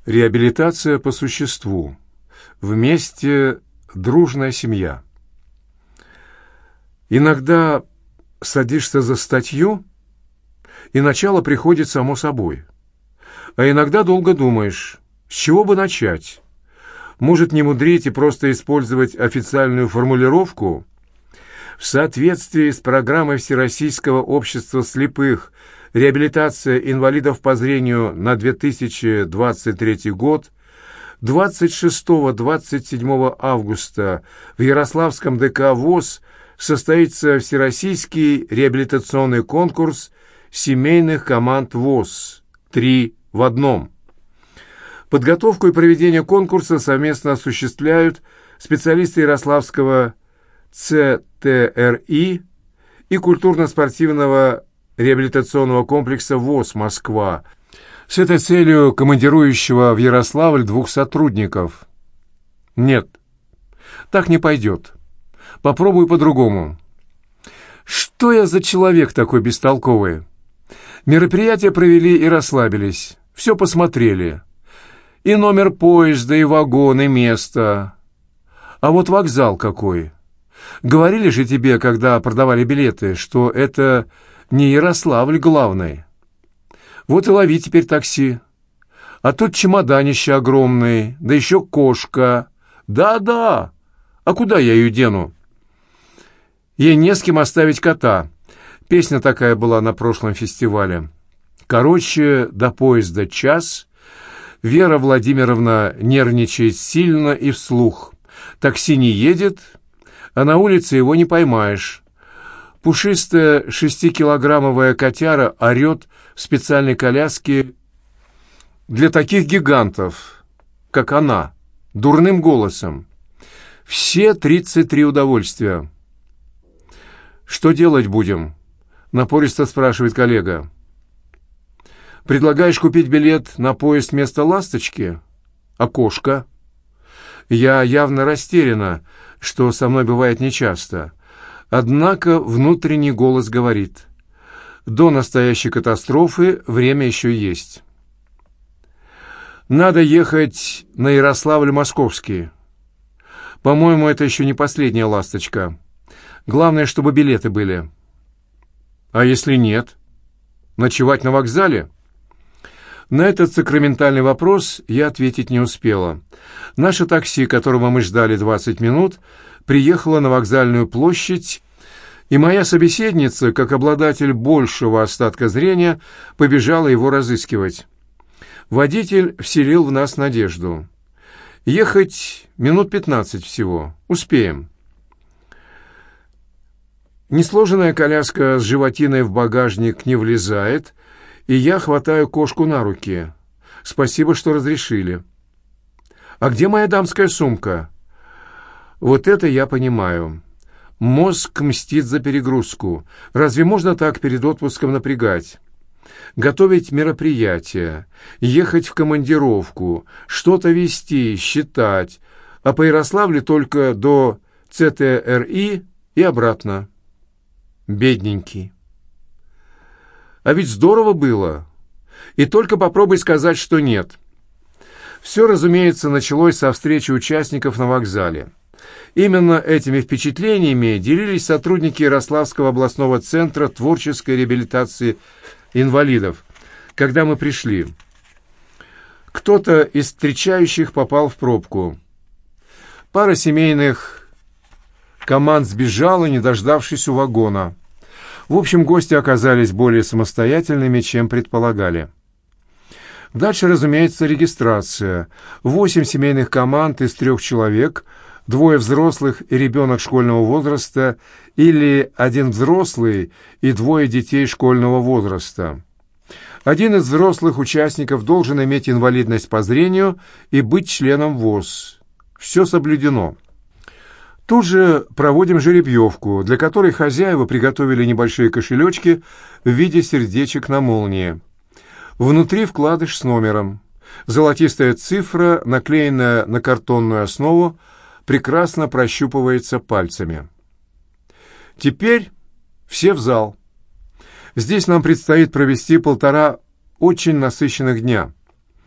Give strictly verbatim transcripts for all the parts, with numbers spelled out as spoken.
Реабилитация по существу. Вместе дружная семья. Иногда садишься за статью, и начало приходит само собой. А иногда долго думаешь, с чего бы начать. Может, не мудрить и просто использовать официальную формулировку? В соответствии с программой Всероссийского общества слепых «Реабилитация инвалидов по зрению на две тысячи двадцать третий год» двадцать шестого — двадцать седьмого августа в Ярославском ДК ВОС состоится Всероссийский реабилитационный конкурс семейных команд ВОС «Три в одном». Подготовку и проведение конкурса совместно осуществляют специалисты Ярославского ЦТРИ и культурно-спортивного реабилитационного комплекса ВОС «Москва» с этой целью командирующего в Ярославль двух сотрудников. Нет, так не пойдет. Попробуй по-другому. Что я за человек такой бестолковый? Мероприятие провели и расслабились. Все посмотрели. И номер поезда, и вагон, и место. А вот вокзал какой. Говорили же тебе, когда продавали билеты, что это не Ярославль главный. Вот и лови теперь такси. А тут чемоданище огромный, да еще кошка. Да-да, а куда я ее дену? Ей не с кем оставить кота. Песня такая была на прошлом фестивале. Короче, до поезда час. Вера Владимировна нервничает сильно и вслух. Такси не едет, а на улице его не поймаешь. Пушистая шестикилограммовая котяра орет в специальной коляске для таких гигантов, как она, дурным голосом. Все тридцать три удовольствия. «Что делать будем?» — напористо спрашивает коллега. «Предлагаешь купить билет на поезд вместо «Ласточки»? А кошка?» Я явно растеряна, что со мной бывает нечасто. Однако внутренний голос говорит: до настоящей катастрофы время еще есть. Надо ехать на Ярославль-Московский. По-моему, это еще не последняя «Ласточка». Главное, чтобы билеты были. А если нет? Ночевать на вокзале? На этот сакраментальный вопрос я ответить не успела. Наше такси, которого мы ждали двадцать минут, приехало на вокзальную площадь, и моя собеседница, как обладатель большего остатка зрения, побежала его разыскивать. Водитель вселил в нас надежду. Ехать минут пятнадцать всего. Успеем. Несложенная коляска с животиной в багажник не влезает, и я хватаю кошку на руки. Спасибо, что разрешили. А где моя дамская сумка? Вот это я понимаю. Мозг мстит за перегрузку. Разве можно так перед отпуском напрягать? Готовить мероприятие, ехать в командировку, что-то вести, считать, а по Ярославлю только до ЦТРИ и обратно. Бедненький. А ведь здорово было. И только попробуй сказать, что нет. Все, разумеется, началось со встречи участников на вокзале. Именно этими впечатлениями делились сотрудники Ярославского областного центра творческой реабилитации инвалидов, когда мы пришли. Кто-то из встречающих попал в пробку. Пара семейных команд сбежала, не дождавшись у вагона. В общем, гости оказались более самостоятельными, чем предполагали. Дальше, разумеется, регистрация. Восемь семейных команд из трех человек, двое взрослых и ребенок школьного возраста, или один взрослый и двое детей школьного возраста. Один из взрослых участников должен иметь инвалидность по зрению и быть членом ВОС. Все соблюдено. Тут же проводим жеребьевку, для которой хозяева приготовили небольшие кошелечки в виде сердечек на молнии. Внутри вкладыш с номером. Золотистая цифра, наклеенная на картонную основу, прекрасно прощупывается пальцами. Теперь все в зал. Здесь нам предстоит провести полтора очень насыщенных дня.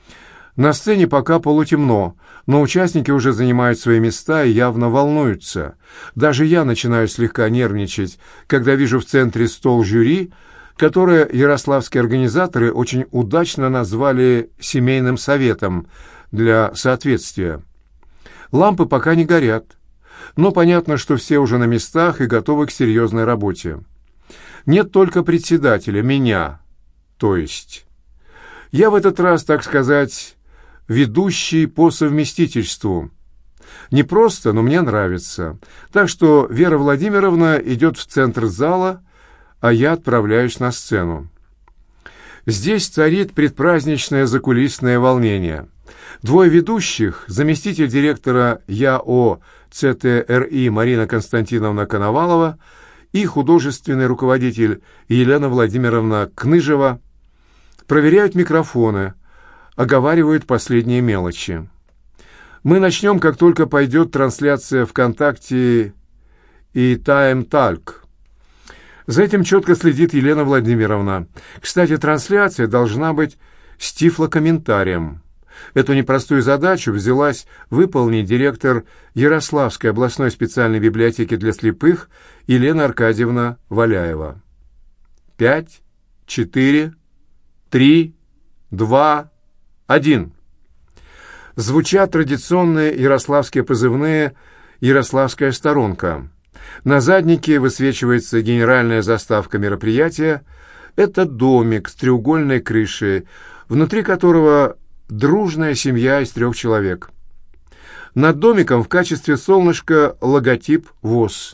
На сцене пока полутемно, но участники уже занимают свои места и явно волнуются. Даже я начинаю слегка нервничать, когда вижу в центре стол жюри, которое ярославские организаторы очень удачно назвали «семейным советом» для соответствия. Лампы пока не горят, но понятно, что все уже на местах и готовы к серьезной работе. Нет только председателя, меня, то есть. Я в этот раз, так сказать, ведущий по совместительству. Не просто, но мне нравится. Так что Вера Владимировна идет в центр зала, а я отправляюсь на сцену. Здесь царит предпраздничное закулисное волнение. Двое ведущих, заместитель директора ЯО ЦТРИ Марина Константиновна Коновалова и художественный руководитель Елена Владимировна Кныжева, проверяют микрофоны, оговаривают последние мелочи. Мы начнем, как только пойдет трансляция ВКонтакте и TimeTalk. За этим четко следит Елена Владимировна. Кстати, трансляция должна быть с тифлокомментарием. Эту непростую задачу взялась выполнить директор Ярославской областной специальной библиотеки для слепых Елена Аркадьевна Валяева. Пять, четыре, три, два, один. Звучат традиционные ярославские позывные «Ярославская сторонка». На заднике высвечивается генеральная заставка мероприятия. Это домик с треугольной крышей, внутри которого дружная семья из трех человек. Над домиком в качестве солнышка логотип ВОС.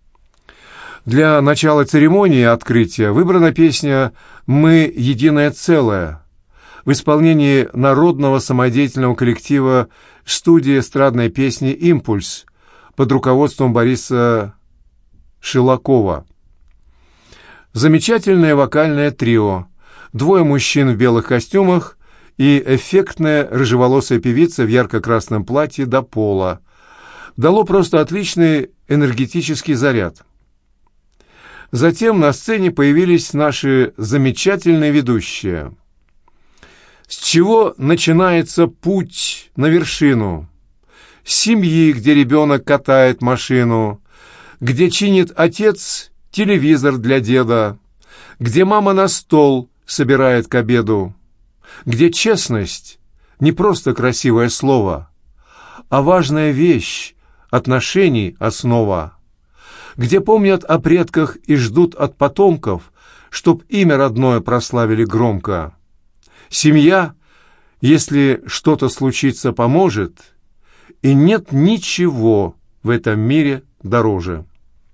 Для начала церемонии открытия выбрана песня «Мы единое целое» в исполнении народного самодеятельного коллектива студии эстрадной песни «Импульс» под руководством Бориса Шилакова. Замечательное вокальное трио. Двое мужчин в белых костюмах и эффектная рыжеволосая певица в ярко-красном платье до пола. Дало просто отличный энергетический заряд. Затем на сцене появились наши замечательные ведущие. С чего начинается путь на вершину? С семьи, где ребенок катает машину, где чинит отец телевизор для деда, где мама на стол собирает к обеду, где честность не просто красивое слово, а важная вещь, отношений основа, где помнят о предках и ждут от потомков, чтоб имя родное прославили громко. Семья, если что-то случится, поможет, и нет ничего в этом мире дороже.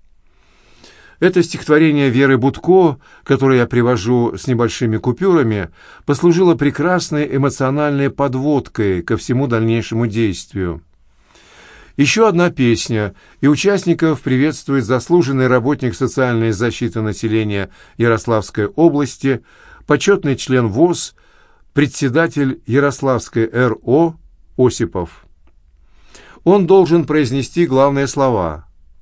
Это стихотворение Веры Будко, которое я привожу с небольшими купюрами, послужило прекрасной эмоциональной подводкой ко всему дальнейшему действию. Еще одна песня, и участников приветствует заслуженный работник социальной защиты населения Ярославской области, почетный член ВОС, председатель Ярославской РО Осипов. Он должен произнести главные слова.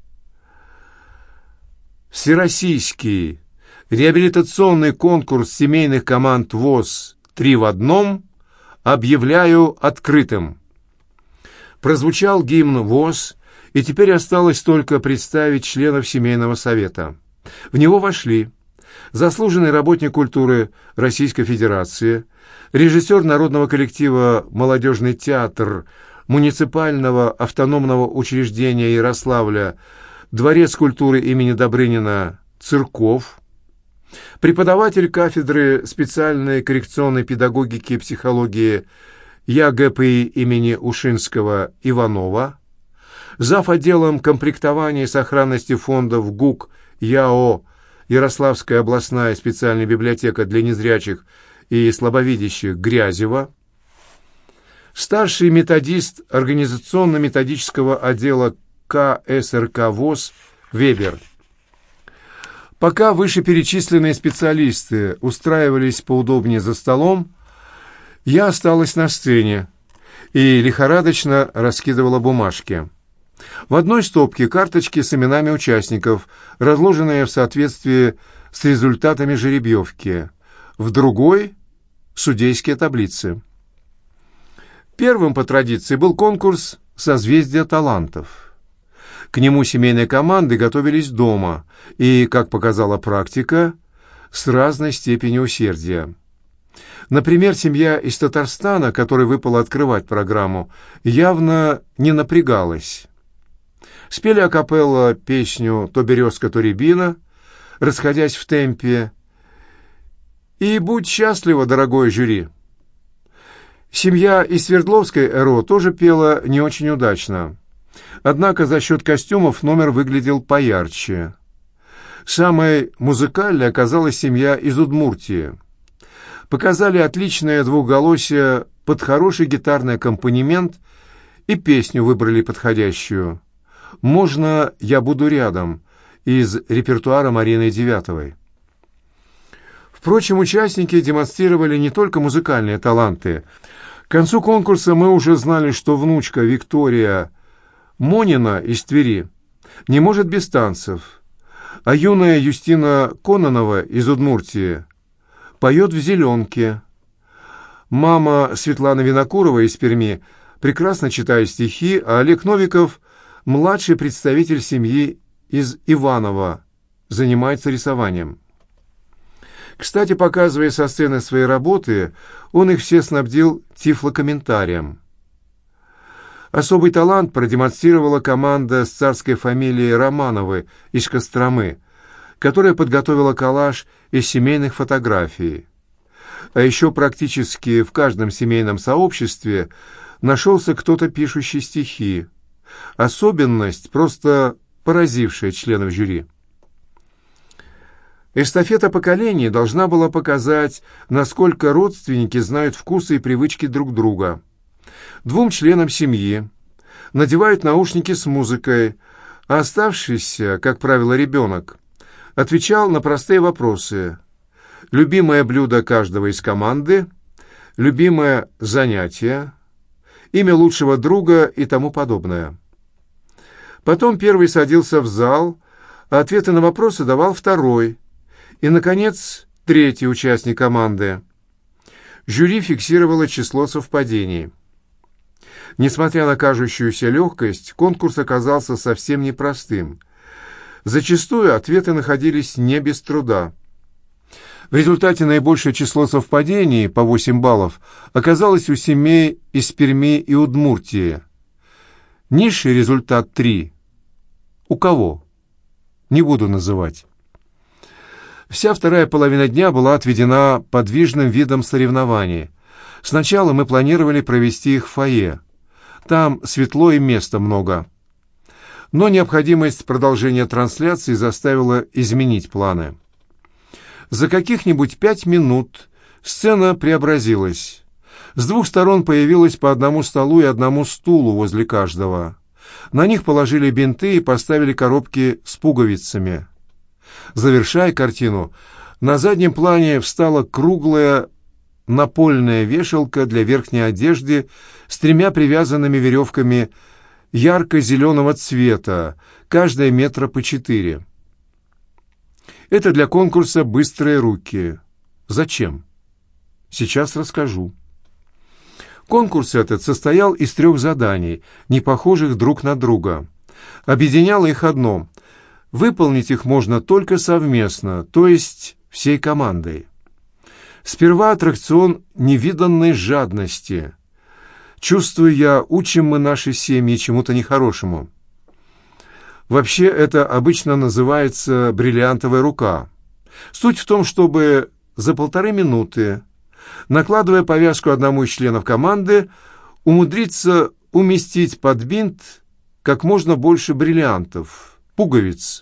Всероссийский реабилитационный конкурс семейных команд ВОС «Три в одном» объявляю открытым. Прозвучал гимн ВОС, и теперь осталось только представить членов семейного совета. В него вошли заслуженный работник культуры Российской Федерации, режиссер народного коллектива «Молодежный театр» муниципального автономного учреждения Ярославля Дворец культуры имени Добрынина Цырков, преподаватель кафедры специальной коррекционной педагогики и психологии ЯГПИ имени Ушинского Иванова, зав. Отделом комплектования и сохранности фондов ГУК ЯО Ярославская областная специальная библиотека для незрячих и слабовидящих Грязева, старший методист организационно-методического отдела КСРК ВОС Вебер. Пока вышеперечисленные специалисты устраивались поудобнее за столом, я осталась на сцене и лихорадочно раскидывала бумажки. В одной стопке карточки с именами участников, разложенные в соответствии с результатами жеребьевки, в другой — судейские таблицы. Первым по традиции был конкурс «Созвездие талантов». К нему семейные команды готовились дома и, как показала практика, с разной степенью усердия. Например, семья из Татарстана, которой выпало открывать программу, явно не напрягалась. Спели акапелла песню «То березка, то рябина», расходясь в темпе. И будь счастлива, дорогое жюри. Семья из Свердловской ЭРО тоже пела не очень удачно. Однако за счет костюмов номер выглядел поярче. Самой музыкальной оказалась семья из Удмуртии. Показали отличное двухголосие под хороший гитарный аккомпанемент и песню выбрали подходящую. «Можно я буду рядом» из репертуара Марины Девятовой. Впрочем, участники демонстрировали не только музыкальные таланты. К концу конкурса мы уже знали, что внучка Виктория Монина из Твери не может без танцев, а юная Юстина Кононова из Удмуртии поет в «Зеленке». Мама Светлана Винокурова из Перми прекрасно читает стихи, а Олег Новиков, младший представитель семьи из Иваново, занимается рисованием. Кстати, показывая со сцены свои работы, он их все снабдил тифлокомментарием. Особый талант продемонстрировала команда с царской фамилией Романовы из Костромы, которая подготовила коллаж из семейных фотографий. А еще практически в каждом семейном сообществе нашелся кто-то, пишущий стихи. Особенность, просто поразившая членов жюри. Эстафета поколений должна была показать, насколько родственники знают вкусы и привычки друг друга. Двум членам семьи надевают наушники с музыкой, а оставшийся, как правило, ребенок, отвечал на простые вопросы. Любимое блюдо каждого из команды, любимое занятие, имя лучшего друга и тому подобное. Потом первый садился в зал, а ответы на вопросы давал второй. И, наконец, третий участник команды. Жюри фиксировало число совпадений. Несмотря на кажущуюся легкость, конкурс оказался совсем непростым. Зачастую ответы находились не без труда. В результате наибольшее число совпадений, по восемь баллов, оказалось у семей из Перми и Удмуртии. Низший результат три. У кого? Не буду называть. Вся вторая половина дня была отведена подвижным видам соревнований. Сначала мы планировали провести их в фойе. Там светло и места много. Но необходимость продолжения трансляции заставила изменить планы. За каких-нибудь пять минут сцена преобразилась. С двух сторон появилось по одному столу и одному стулу возле каждого. На них положили бинты и поставили коробки с пуговицами. Завершая картину, на заднем плане встала круглая напольная вешалка для верхней одежды с тремя привязанными веревками ярко-зеленого цвета, каждая метра по четыре. Это для конкурса «Быстрые руки». Зачем? Сейчас расскажу. Конкурс этот состоял из трех заданий, не похожих друг на друга. Объединяло их одно – выполнить их можно только совместно, то есть всей командой. Сперва аттракцион невиданной жадности. Чувствую я, учим мы наши семьи чему-то нехорошему. Вообще это обычно называется «бриллиантовая рука». Суть в том, чтобы за полторы минуты, накладывая повязку одному из членов команды, умудриться уместить под бинт как можно больше бриллиантов, пуговиц.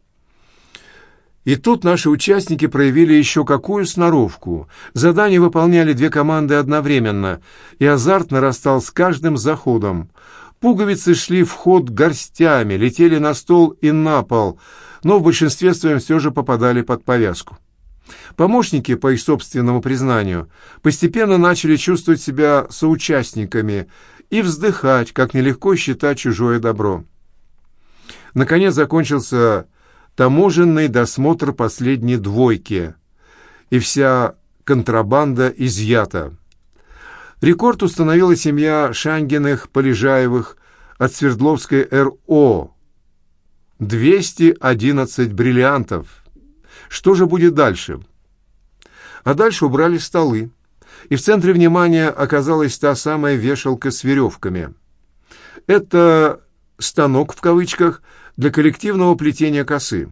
И тут наши участники проявили еще какую сноровку. Задание выполняли две команды одновременно, и азарт нарастал с каждым заходом. Пуговицы шли в ход горстями, летели на стол и на пол, но в большинстве своем все же попадали под повязку. Помощники, по их собственному признанию, постепенно начали чувствовать себя соучастниками и вздыхать, как нелегко считать чужое добро. Наконец закончился таможенный досмотр последней двойки, и вся контрабанда изъята. Рекорд установила семья Шангиных-Полежаевых от Свердловской эр о. двести одиннадцать бриллиантов. Что же будет дальше? А дальше убрали столы, и в центре внимания оказалась та самая вешалка с веревками. Это «станок» в кавычках для коллективного плетения косы.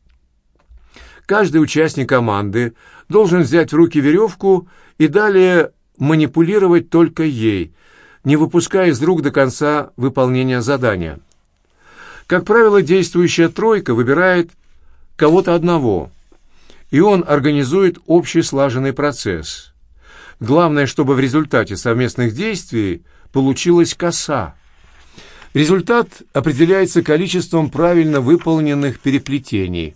Каждый участник команды должен взять в руки веревку и далее манипулировать только ей, не выпуская из рук до конца выполнения задания. Как правило, действующая тройка выбирает кого-то одного, и он организует общий слаженный процесс. Главное, чтобы в результате совместных действий получилась коса. Результат определяется количеством правильно выполненных переплетений.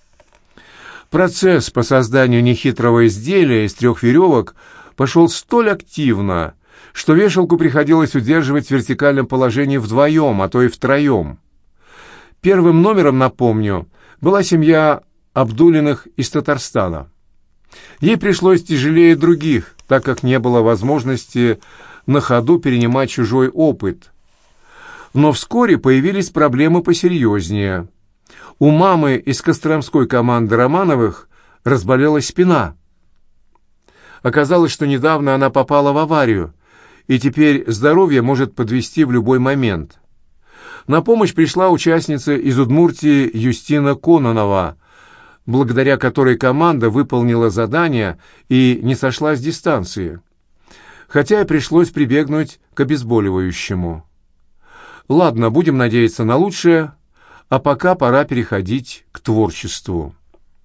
Процесс по созданию нехитрого изделия из трех веревок пошел столь активно, что вешалку приходилось удерживать в вертикальном положении вдвоем, а то и втроем. Первым номером, напомню, была семья Абдулиных из Татарстана. Ей пришлось тяжелее других, так как не было возможности на ходу перенимать чужой опыт. Но вскоре появились проблемы посерьезнее. У мамы из костромской команды Романовых разболелась спина. Оказалось, что недавно она попала в аварию, и теперь здоровье может подвести в любой момент. На помощь пришла участница из Удмуртии Юстина Кононова, благодаря которой команда выполнила задание и не сошла с дистанции, хотя и пришлось прибегнуть к обезболивающему. Ладно, будем надеяться на лучшее, а пока пора переходить к творчеству.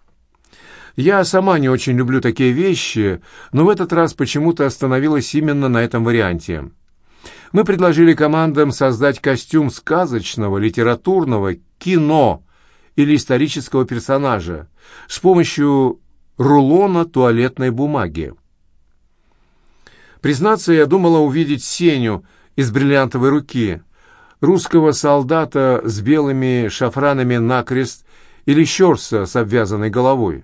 Я сама не очень люблю такие вещи, но в этот раз почему-то остановилась именно на этом варианте. Мы предложили командам создать костюм сказочного, литературного, кино или исторического персонажа с помощью рулона туалетной бумаги. Признаться, я думала увидеть Сеню из «Бриллиантовой руки», русского солдата с белыми шафранами накрест или Щорса с обвязанной головой.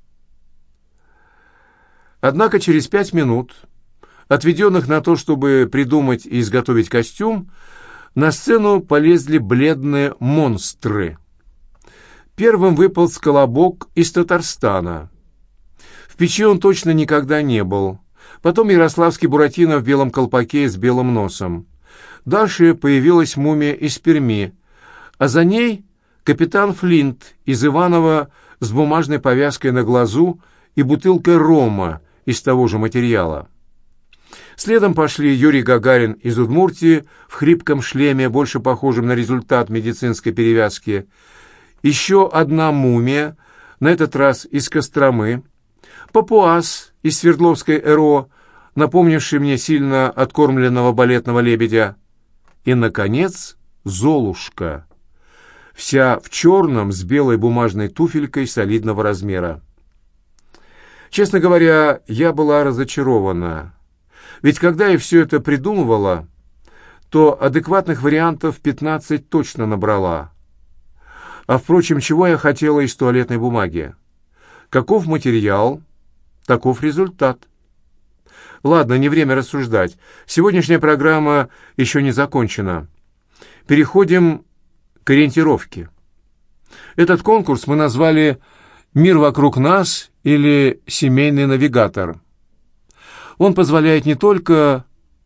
Однако через пять минут, отведенных на то, чтобы придумать и изготовить костюм, на сцену полезли бледные монстры. Первым выполз Колобок из Татарстана. В печи он точно никогда не был. Потом ярославский Буратино в белом колпаке и с белым носом. Дальше появилась мумия из Перми, а за ней капитан Флинт из Иваново с бумажной повязкой на глазу и бутылкой рома из того же материала. Следом пошли Юрий Гагарин из Удмуртии в хрипком шлеме, больше похожем на результат медицинской перевязки. Еще одна мумия, на этот раз из Костромы. Папуас из Свердловской эр о, напомнивший мне сильно откормленного балетного лебедя. И, наконец, Золушка, вся в черном с белой бумажной туфелькой солидного размера. Честно говоря, я была разочарована. Ведь когда я все это придумывала, то адекватных вариантов пятнадцать точно набрала. А, впрочем, чего я хотела из туалетной бумаги? Каков материал, таков результат. Ладно, не время рассуждать. Сегодняшняя программа еще не закончена. Переходим к ориентировке. Этот конкурс мы назвали «Мир вокруг нас» или «Семейный навигатор». Он позволяет не только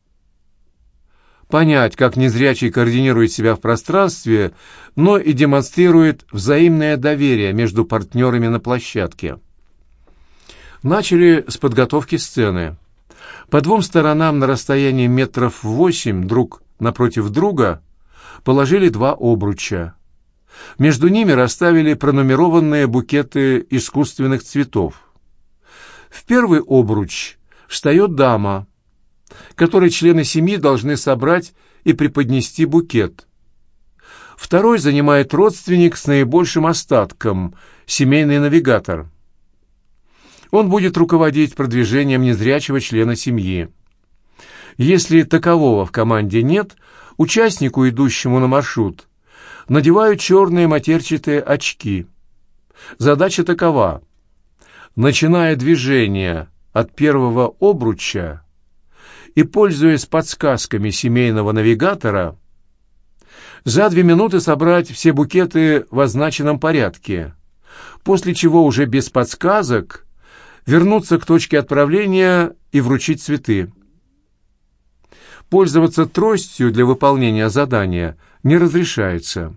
понять, как незрячий координирует себя в пространстве, но и демонстрирует взаимное доверие между партнерами на площадке. Начали с подготовки сцены. По двум сторонам на расстоянии метров восемь друг напротив друга положили два обруча. Между ними расставили пронумерованные букеты искусственных цветов. В первый обруч встает дама, которой члены семьи должны собрать и преподнести букет. Второй занимает родственник с наибольшим остатком, семейный навигатор. Он будет руководить продвижением незрячего члена семьи. Если такового в команде нет, участнику, идущему на маршрут, надевают черные матерчатые очки. Задача такова: начиная движение от первого обруча, и, пользуясь подсказками семейного навигатора, за две минуты собрать все букеты в означенном порядке, после чего уже без подсказок вернуться к точке отправления и вручить цветы. Пользоваться тростью для выполнения задания не разрешается.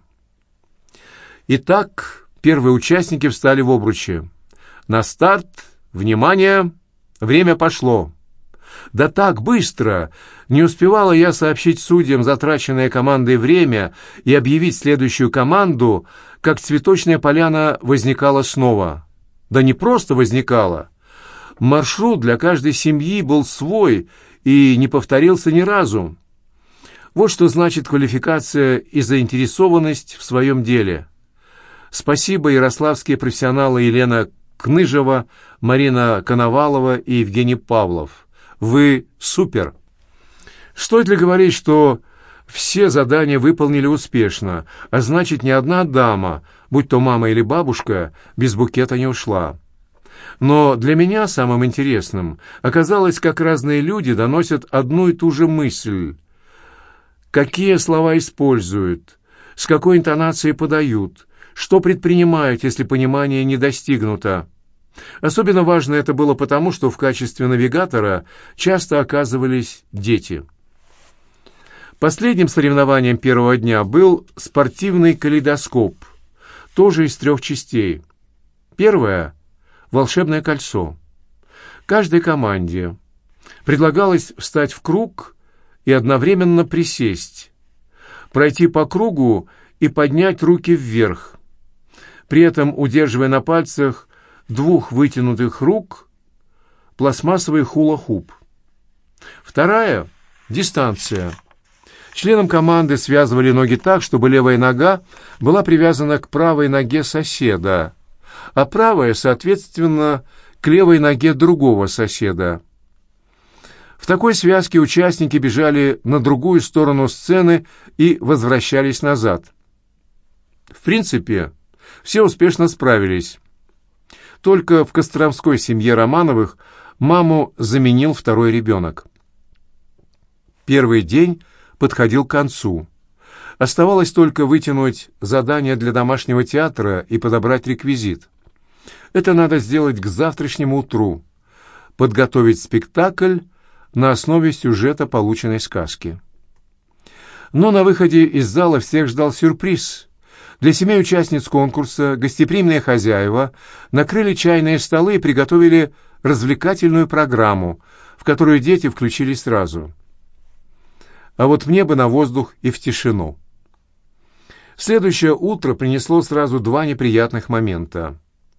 Итак, первые участники встали в обручи. На старт, внимание, время пошло. Да так быстро! Не успевала я сообщить судьям затраченное командой время и объявить следующую команду, как цветочная поляна возникала снова. Да не просто возникала. Маршрут для каждой семьи был свой и не повторился ни разу. Вот что значит квалификация и заинтересованность в своем деле. Спасибо ярославские профессионалы Елена Кныжева, Марина Коновалова и Евгений Павлов. Вы супер! Стоит ли говорить, что все задания выполнили успешно, а значит, ни одна дама, будь то мама или бабушка, без букета не ушла. Но для меня самым интересным оказалось, как разные люди доносят одну и ту же мысль. Какие слова используют, с какой интонацией подают, что предпринимают, если понимание не достигнуто. Особенно важно это было потому, что в качестве навигатора часто оказывались дети. Последним соревнованием первого дня был спортивный калейдоскоп, тоже из трех частей. Первое — волшебное кольцо. Каждой команде предлагалось встать в круг и одновременно присесть, пройти по кругу и поднять руки вверх, при этом удерживая на пальцах двух вытянутых рук пластмассовый хула-хуп. Вторая — дистанция. Членам команды связывали ноги так, чтобы левая нога была привязана к правой ноге соседа, а правая, соответственно, к левой ноге другого соседа. В такой связке участники бежали на другую сторону сцены и возвращались назад. В принципе, все успешно справились. Только в костромской семье Романовых маму заменил второй ребенок. Первый день подходил к концу. Оставалось только вытянуть задание для домашнего театра и подобрать реквизит. Это надо сделать к завтрашнему утру. Подготовить спектакль на основе сюжета полученной сказки. Но на выходе из зала всех ждал сюрприз. Для семи участниц конкурса гостеприимные хозяева накрыли чайные столы и приготовили развлекательную программу, в которую дети включились сразу. А вот мне бы на воздух и в тишину. Следующее утро принесло сразу два неприятных момента.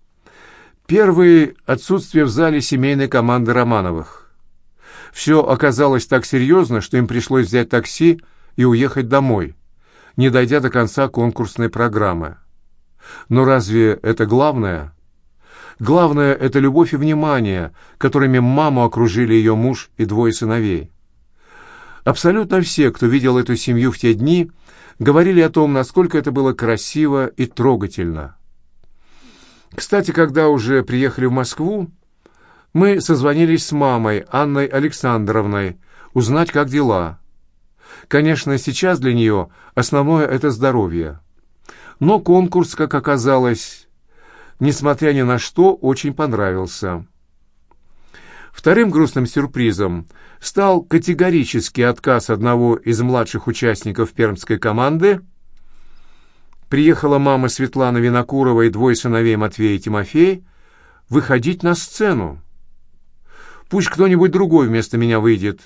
Первый — отсутствие в зале семейной команды Романовых. Все оказалось так серьезно, что им пришлось взять такси и уехать домой, не дойдя до конца конкурсной программы. Но разве это главное? Главное — это любовь и внимание, которыми маму окружили ее муж и двое сыновей. Абсолютно все, кто видел эту семью в те дни, говорили о том, насколько это было красиво и трогательно. Кстати, когда уже приехали в Москву, мы созвонились с мамой, Анной Александровной, узнать, как дела. Конечно, сейчас для нее основное — это здоровье. Но конкурс, как оказалось, несмотря ни на что, очень понравился. Вторым грустным сюрпризом стал категорический отказ одного из младших участников пермской команды. Приехала мама Светлана Винокурова и двое сыновей Матвей и Тимофей выходить на сцену. Пусть кто-нибудь другой вместо меня выйдет.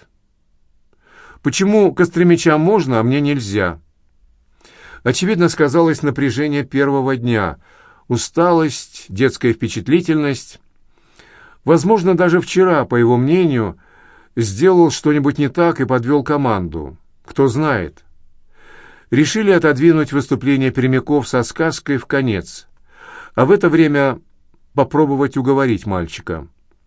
Почему костромичам можно, а мне нельзя? Очевидно, сказалось напряжение первого дня, усталость, детская впечатлительность. Возможно, даже вчера, по его мнению, сделал что-нибудь не так и подвел команду. Кто знает. Решили отодвинуть выступление пермяков со сказкой в конец, а в это время попробовать уговорить мальчика.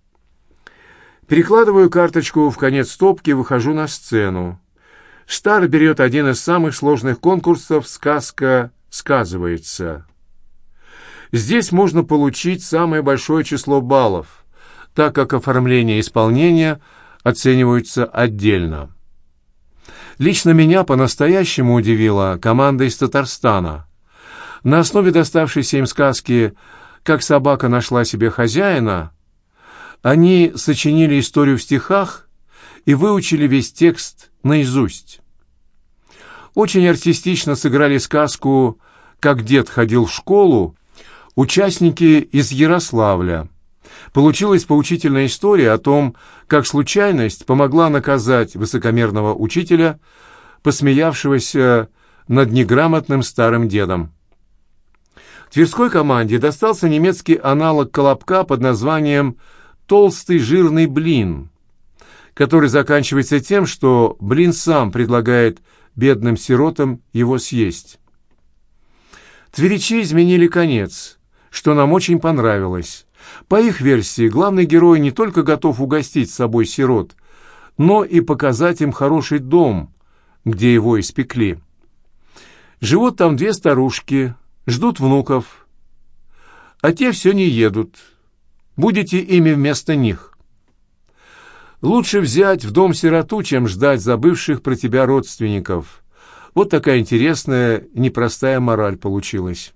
Перекладываю карточку в конец стопки и выхожу на сцену. Старт берет один из самых сложных конкурсов «Сказка сказывается». Здесь можно получить самое большое число баллов, так как оформление исполнения оцениваются отдельно. Лично меня по-настоящему удивила команда из Татарстана. На основе доставшейся им сказки «Как собака нашла себе хозяина» они сочинили историю в стихах и выучили весь текст наизусть. Очень артистично сыграли сказку «Как дед ходил в школу» участники из Ярославля. Получилась поучительная история о том, как случайность помогла наказать высокомерного учителя, посмеявшегося над неграмотным старым дедом. Тверской команде достался немецкий аналог «Колобка» под названием «Толстый жирный блин», который заканчивается тем, что блин сам предлагает бедным сиротам его съесть. Тверичи изменили конец, что нам очень понравилось. По их версии, главный герой не только готов угостить с собой сирот, но и показать им хороший дом, где его испекли. Живут там две старушки, ждут внуков, а те все не едут. Будете ими вместо них. Лучше взять в дом сироту, чем ждать забывших про тебя родственников. Вот такая интересная, непростая мораль получилась.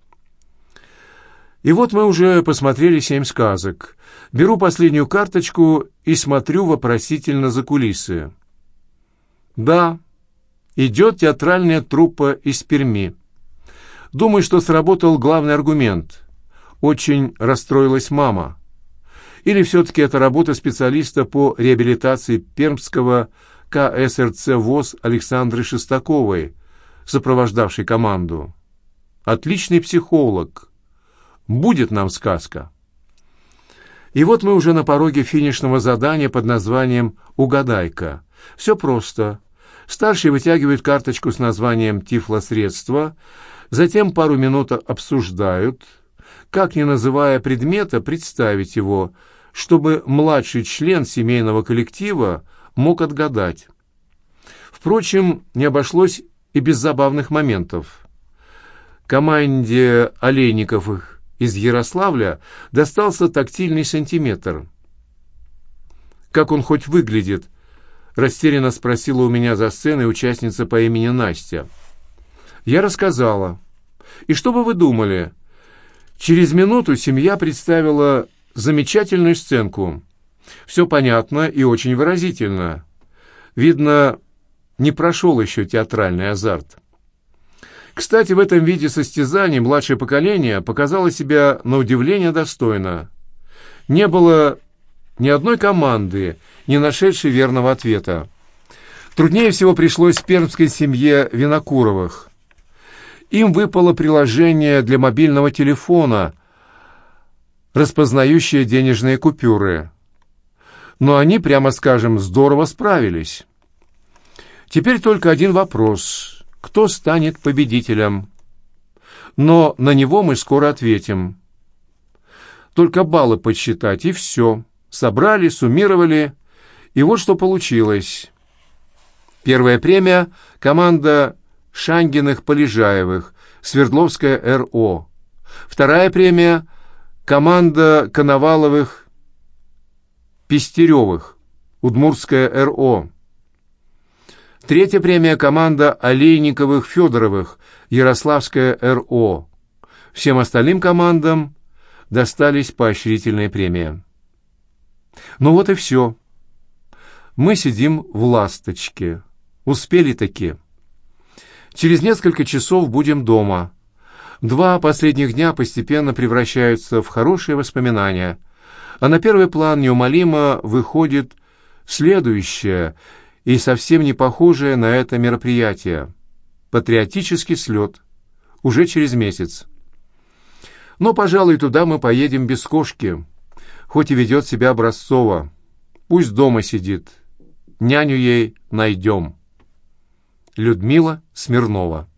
И вот мы уже посмотрели семь сказок. Беру последнюю карточку и смотрю вопросительно за кулисы. Да, идет театральная труппа из Перми. Думаю, что сработал главный аргумент. Очень расстроилась мама. Или все-таки это работа специалиста по реабилитации пермского ка эс эр цэ ВОЗ Александры Шестаковой, сопровождавшей команду. Отличный психолог. Будет нам сказка. И вот мы уже на пороге финишного задания под названием «Угадайка». Все просто. Старший вытягивает карточку с названием «Тифлосредство», затем пару минут обсуждают, как, не называя предмета, представить его, чтобы младший член семейного коллектива мог отгадать. Впрочем, не обошлось и без забавных моментов. Команде Олейниковых из Ярославля достался тактильный сантиметр. «Как он хоть выглядит?» — растерянно спросила у меня за сценой участница по имени Настя. Я рассказала. И что бы вы думали? Через минуту семья представила замечательную сценку. Все понятно и очень выразительно. Видно, не прошел еще театральный азарт. Кстати, в этом виде состязаний младшее поколение показало себя на удивление достойно. Не было ни одной команды, не нашедшей верного ответа. Труднее всего пришлось пермской семье Винокуровых. Им выпало приложение для мобильного телефона, распознающее денежные купюры. Но они, прямо скажем, здорово справились. Теперь только один вопрос: кто станет победителем? Но на него мы скоро ответим. Только баллы подсчитать, и все. Собрали, суммировали, и вот что получилось. Первая премия — команда Шангиных-Полежаевых, Свердловская эр о. Вторая премия — команда Коноваловых-Пестеревых, Удмуртская эр о. Третья премия — команда Олейниковых-Федоровых, Ярославская эр о. Всем остальным командам достались поощрительные премии. Ну вот и все. Мы сидим в «Ласточке». Успели-таки. Через несколько часов будем дома. Два последних дня постепенно превращаются в хорошие воспоминания, а на первый план неумолимо выходит следующее и совсем не похожее на это мероприятие — патриотический слет, уже через месяц. Но, пожалуй, туда мы поедем без кошки, хоть и ведет себя образцово. Пусть дома сидит, няню ей найдем. Людмила Смирнова.